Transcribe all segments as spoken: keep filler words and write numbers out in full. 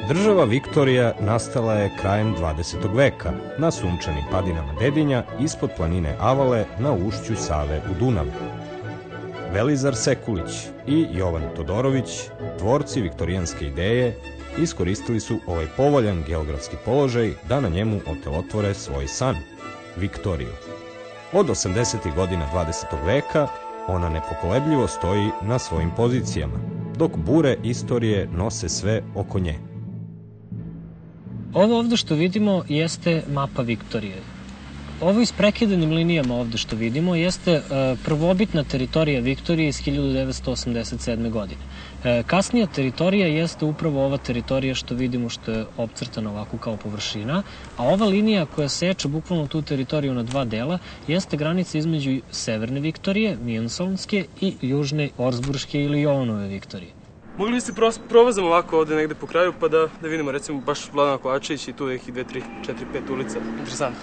Država Viktorija nastala je krajem dvadesetog veka na sunčanim padinama Dedinja ispod planine Avale na ušću Save u Dunav. Velizar Sekulić i Jovan Todorović, tvorci viktorijanske ideje, iskoristili su ovaj povoljan geografski položaj da na njemu otelotvore svoj san, Viktoriju. Od osamdesetih godina dvadesetog veka ona nepokolebljivo stoji na svojim pozicijama, dok bure istorije nose sve oko nje. Ovo ovde što vidimo jeste mapa Viktorije. Ovo isprekidanim linijama ovde što vidimo jeste e, prvobitna teritorija Viktorije iz hiljadu devetsto osamdeset sedme. godine. E, kasnija teritorija jeste upravo ova teritorija što vidimo što je opcrtana ovako kao površina, a ova linija koja seče bukvalno tu teritoriju na dva dela jeste granica između severne Viktorije, Mijensolnske i južne Orzburške ili Jovanove Viktorije. Mogli bi se provozamo ovako ovde negde po kraju pa da, da vidimo recimo baš Vladana Kovačević i tu nekih dve, tri, četiri, pet ulica. Interesantno.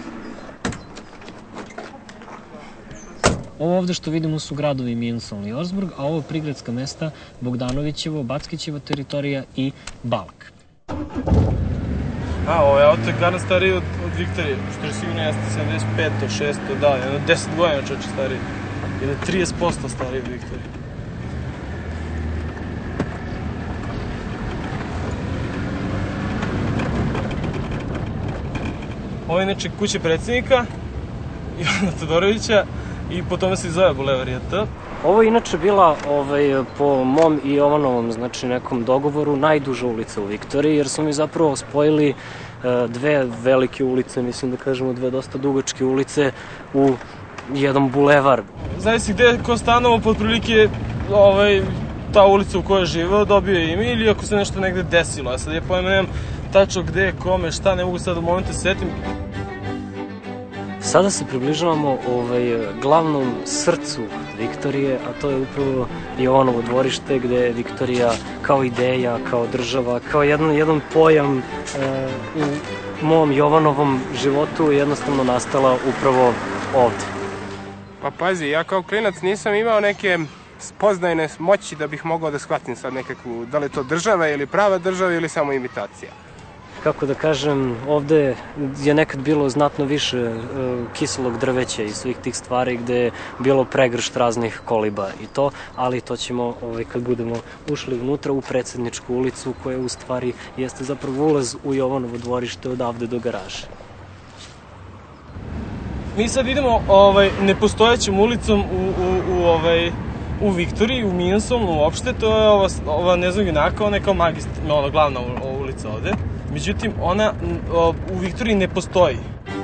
Ovo ovde što vidimo su gradovi Mijensoln i Orzburg, a ovo prigradska mesta Bogdanovićevo, Backićeva teritorija i Balak. A, ovo je auto je garant stariji od, od Viktorije, što je sigurno jeste sedamdeset peto, šesto, da, jedno deset godina čoče stariji. Jedno trideset posto stariji od Viktorije. Ovo je inače kuća predsjednika Ivana Todorovića i po tome se zove Bulevar J T. Ovo je inače bila, ovaj, po mom i Jovanovom, znači nekom dogovoru, najduža ulica u Viktoriji, jer smo mi zapravo spojili e, dve velike ulice, mislim da kažemo dve dosta dugačke ulice u jedan bulevar. Zavisi gde ko stanovo, pod prilike ovaj, ta ulica u kojoj je živeo dobio je ime ili ako se nešto negde desilo. A sad ja pojma nemam tačno gde, kome, šta, ne mogu sad u momentu setim. Sada se približavamo ovaj, glavnom srcu Viktorije, a to je upravo Jovanovo dvorište, gde je Viktorija kao ideja, kao država, kao jedan, jedan pojam e, u mom Jovanovom životu jednostavno nastala upravo ovde. Pa pazi, ja kao klinac nisam imao neke spoznajne moći da bih mogao da shvatim sad nekakvu, da li je to država ili prava država ili samo imitacija. Kako da kažem, ovde je nekad bilo znatno više e, kiselog drveća i svih tih stvari gde je bilo pregršt raznih koliba i to, ali to ćemo ovaj, kad budemo ušli unutra u Predsedničku ulicu koja u stvari jeste zapravo ulaz u Jovanovo dvorište odavde do garaže. Mi sad idemo ovaj, nepostojećom ulicom u, u, u, ovaj, u Viktoriji, u Mijensolnu uopšte, to je ova, ova ne znam junaka, ona je kao magist, ona glavna ulica ovde. Međutim, ona u Viktoriji ne postoji.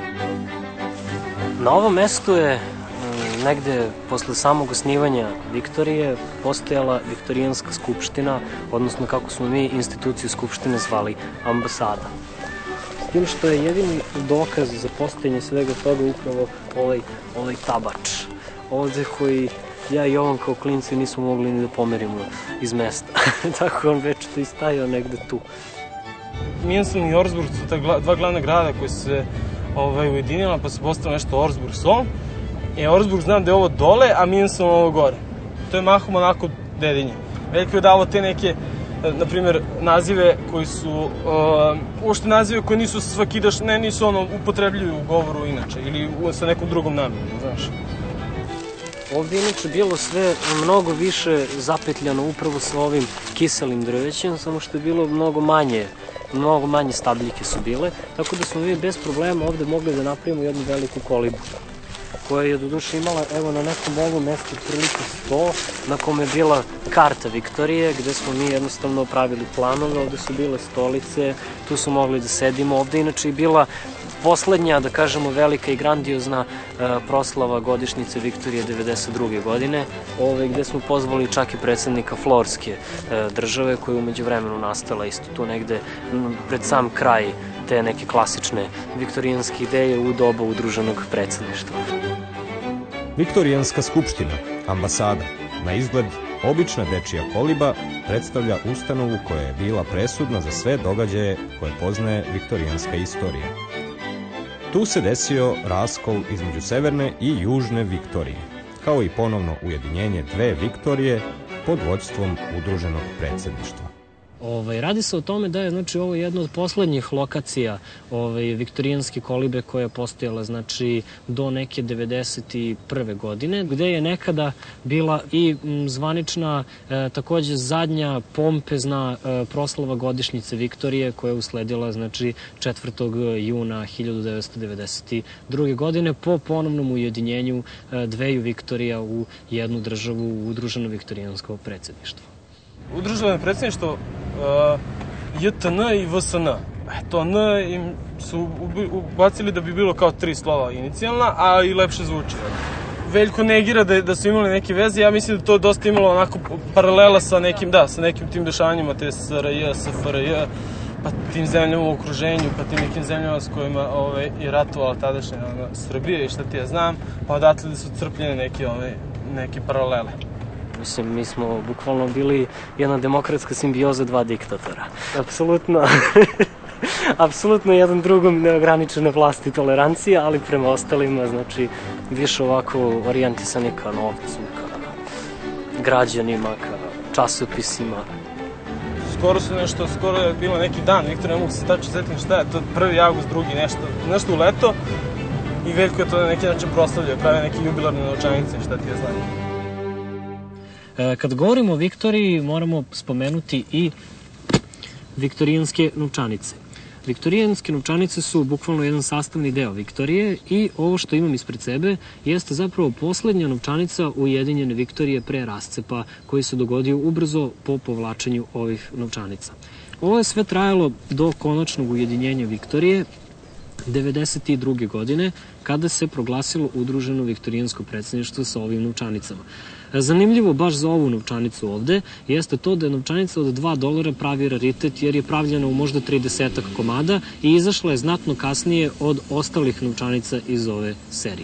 Na ovom mestu je negde posle samog osnivanja Viktorije postojala Viktorijanska skupština, odnosno kako smo mi instituciju skupštine zvali ambasada. S tim što je jedini dokaz za postojanje svega toga upravo ovaj, ovaj tabač. Ovde koji ja i Jovan kao klinci nismo mogli ni da pomerimo iz mesta. Tako on već to i stajao negde tu. Mijensoln i Orzburg su ta gla, dva glavna grada koji su se ovaj, ujedinila, pa se postalo nešto Orzburg-Sol. E, Orzburg znam da je ovo dole, a Mijensoln ovo gore. To je mahom onako Dedinje. Veliko je dalo te neke, na primjer, nazive koji su, uh, uopšte nazive koji nisu svakidaš, ne, nisu ono, upotrebljuju u govoru inače, ili u, sa nekom drugom namjerom, znaš. Ovde je inače bilo sve mnogo više zapetljano upravo sa ovim kiselim drvećem, samo što je bilo mnogo manje, mnogo manje stabljike su bile, tako da smo mi bez problema ovde mogli da napravimo jednu veliku kolibu, koja je doduše imala, evo, na nekom ovom mestu prilike sto, na kome je bila karta Viktorije, gde smo mi jednostavno pravili planove, ovde su bile stolice, tu su mogli da sedimo, ovde inače je bila poslednja, da kažemo, velika i grandiozna e, proslava godišnjice Viktorije devedeset druge godine, ove, gde smo pozvali čak i predsednika Florske e, države, koja je umeđu vremenu nastala isto tu negde m, pred sam kraj te neke klasične viktorijanske ideje u doba udruženog predsedništva. Viktorijanska skupština, ambasada, na izgled obična dečija koliba, predstavlja ustanovu koja je bila presudna za sve događaje koje poznaje viktorijanska istorija. Tu se desio raskol između severne i južne Viktorije, kao i ponovno ujedinjenje dve Viktorije pod vođstvom udruženog predsedništva. Ovaj, radi se o tome da je znači, ovo jedna od poslednjih lokacija ovaj, viktorijanske kolibe koja je postojala znači, do neke devedeset prve godine, gde je nekada bila i m, zvanična e, takođe zadnja pompezna e, proslava godišnjice Viktorije koja je usledila znači, četvrtog juna hiljadu devetsto devedeset druge. godine po ponovnom ujedinjenju e, dveju Viktorija u jednu državu u udruženo viktorijansko predsjedništvo. Udruženo predsjedništvo J T N i V S N. To N im su ubacili da bi bilo kao tri slova inicijalna, a i lepše zvuči. Veljko negira da, da su imali neke veze, ja mislim da to dosta imalo onako paralela sa nekim, da, sa nekim tim dešavanjima, te S R J, S F R J, pa tim zemljama u okruženju, pa tim nekim zemljama s kojima ove, je ratovala tadašnja ono, Srbija i šta ti ja znam, pa odatle da su crpljene neke, ove, neke paralele. Mislim, mi smo bukvalno bili jedna demokratska simbioza dva diktatora. Apsolutno, apsolutno jedan drugom neograničene vlasti i tolerancija, ali prema ostalima, znači, više ovako orijentisani ka novcu, ka građanima, ka časopisima. Skoro su nešto, skoro je bilo neki dan, Viktor, ne mogu se tačno setim šta je, to prvi avgust, drugi, nešto, nešto u leto, i Veljko je to na neki način proslavljao, prave neke jubilarne novčanice, šta ti je znam. Kad govorimo o Viktoriji, moramo spomenuti i viktorijanske novčanice. Viktorijanske novčanice su bukvalno jedan sastavni deo Viktorije i ovo što imam ispred sebe jeste zapravo poslednja novčanica Ujedinjene Viktorije pre rascepa koji se dogodio ubrzo po povlačenju ovih novčanica. Ovo je sve trajalo do konačnog ujedinjenja Viktorije devedeset druge. godine kada se proglasilo udruženo viktorijansko predsjedništvo sa ovim novčanicama. Zanimljivo baš za ovu novčanicu ovde jeste to da je novčanica od dva dolara pravi raritet jer je pravljena u možda tridesetak komada i izašla je znatno kasnije od ostalih novčanica iz ove serije.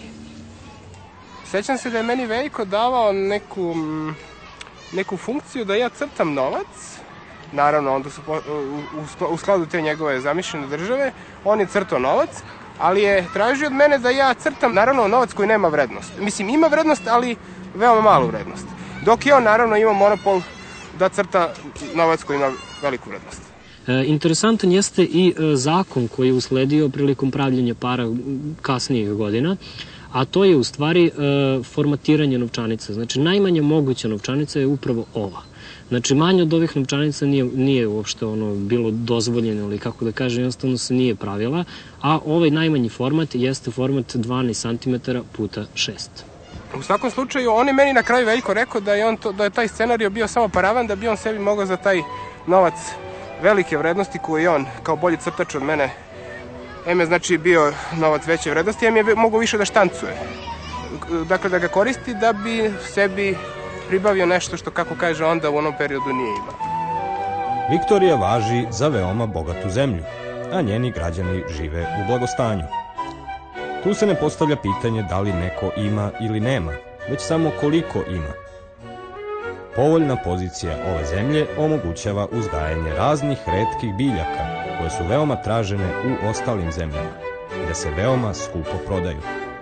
Sećam se da je meni Veljko davao neku, neku funkciju da ja crtam novac. Naravno, onda su u skladu te njegove zamišljene države, on je crtao novac, ali je tražio od mene da ja crtam, naravno, novac koji nema vrednost. Mislim, ima vrednost, ali veoma malu vrednost. Dok je on, naravno, ima monopol da crta novac koji ima veliku vrednost. E, interesantan jeste i e, zakon koji je usledio prilikom pravljenja para kasnijih godina, a to je u stvari e, formatiranje novčanica. Znači, najmanja moguća novčanica je upravo ova. Znači, manje od ovih novčanica nije, nije uopšte ono bilo dozvoljeno ili kako da kažem, jednostavno se nije pravila, a ovaj najmanji format jeste format dvanaest centimetara puta šest. U svakom slučaju, on je meni na kraju Veljko rekao da je, on to, da je taj scenario bio samo paravan, da bi on sebi mogao za taj novac velike vrednosti koji je on, kao bolji crtač od mene, em je znači bio novac veće vrednosti, em je mogao više da štancuje. Dakle, da ga koristi da bi sebi pribavio nešto što, kako kaže onda, u onom periodu nije imao. Viktorija važi za veoma bogatu zemlju, a njeni građani žive u blagostanju. Tu se ne postavlja pitanje da li neko ima ili nema, već samo koliko ima. Povoljna pozicija ove zemlje omogućava uzgajanje raznih retkih biljaka, koje su veoma tražene u ostalim zemljama, gde se veoma skupo prodaju.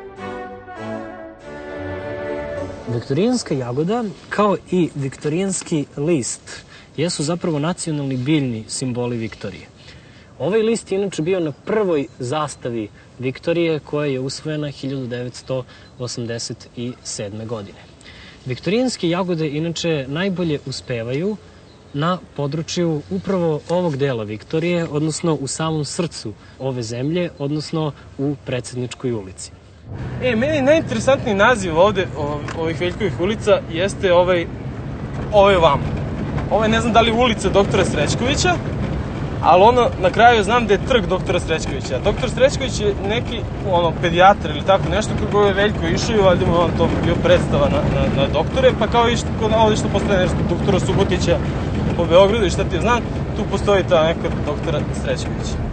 Viktorijanska jagoda, kao i viktorijanski list, jesu zapravo nacionalni biljni simboli Viktorije. Ovaj list je inače bio na prvoj zastavi Viktorije koja je usvojena hiljadu devetsto osamdeset sedme. godine. Viktorijanske jagode inače najbolje uspevaju na području upravo ovog dela Viktorije, odnosno u samom srcu ove zemlje, odnosno u Predsedničkoj ulici. E, meni najinteresantniji naziv ovde, ovih Veljkovih ulica, jeste ovaj, ovaj vam. Ovaj ne znam da li ulica doktora Srećkovića, ali ono, na kraju znam da je trg doktora Srećkovića. Doktor Srećković je neki, ono, pedijatar ili tako nešto, kako je Veljko išao i valjda mu on to bio predstava na, na, na doktore, pa kao i što, ovdje što postoje nešto doktora Subotića po Beogradu i šta ti je znam, tu postoji ta neka doktora Srećkovića.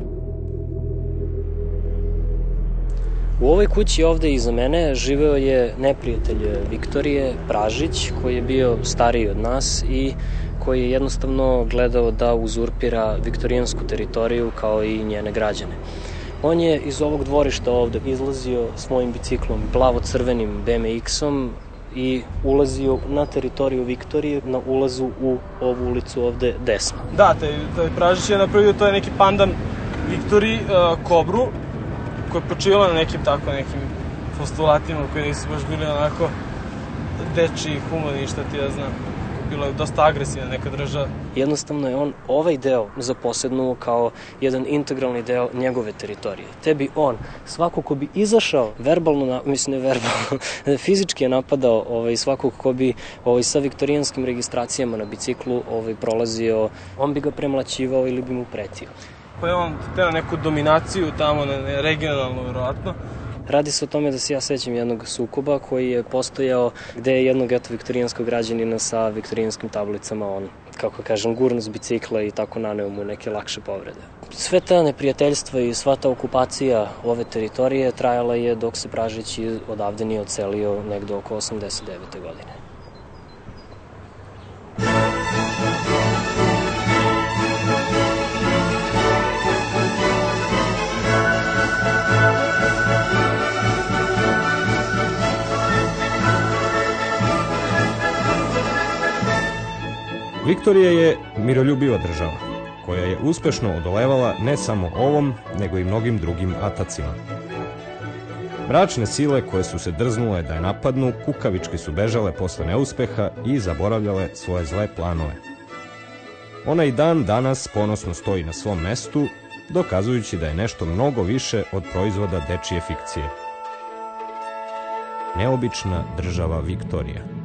U ovoj kući ovde iza mene živeo je neprijatelj Viktorije, Pražić, koji je bio stariji od nas i koji je jednostavno gledao da uzurpira viktorijansku teritoriju kao i njene građane. On je iz ovog dvorišta ovde izlazio svojim biciklom, plavo-crvenim B M X-om i ulazio na teritoriju Viktorije, na ulazu u ovu ulicu ovde desno. Da, taj, taj Pražić je napravio, to je neki pandan Viktoriji, uh, kobru, koja je počela na nekim tako nekim postulatima koji nisu baš bili onako dečiji, humani, šta ti ja znam. Bilo je dosta agresivna neka država. Jednostavno je on ovaj deo zaposednuo kao jedan integralni deo njegove teritorije. Te bi on, svako ko bi izašao verbalno, mislim ne verbalno, fizički je napadao ovaj, svakog ko bi ovaj, sa viktorijanskim registracijama na biciklu ovaj, prolazio, on bi ga premlaćivao ili bi mu pretio. Pa je on teo neku dominaciju tamo, ne, regionalno verovatno. Radi se o tome da se ja sećam jednog sukoba koji je postojao gde je jednog eto viktorijanskog građanina sa viktorijanskim tablicama on, kako kažem, gurno s bicikla i tako naneo mu neke lakše povrede. Sve ta neprijateljstva i sva ta okupacija ove teritorije trajala je dok se Pražić odavde nije odselio negde oko osamdeset devete godine. Viktorija je miroljubiva država, koja je uspešno odolevala ne samo ovom, nego i mnogim drugim atacima. Mračne sile koje su se drznule da je napadnu, kukavički su bežale posle neuspeha i zaboravljale svoje zle planove. Ona i dan danas ponosno stoji na svom mestu, dokazujući da je nešto mnogo više od proizvoda dečije fikcije. Neobična država Viktorija.